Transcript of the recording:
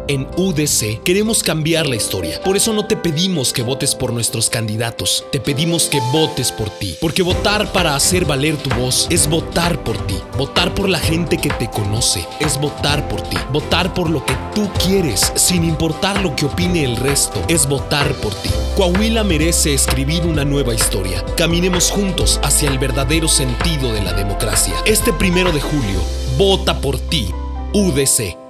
En UDC queremos cambiar la historia. Por eso no te pedimos que votes por nuestros candidatos. Te pedimos que votes por ti. Porque votar para hacer valer tu voz es votar por ti. Votar por la gente que te conoce es votar por ti. Votar por lo que tú quieres, sin importar lo que opine el resto, es votar por ti. Coahuila merece escribir una nueva historia. Caminemos juntos hacia el verdadero sentido de la democracia. Este 1 de julio, vota por ti. UDC.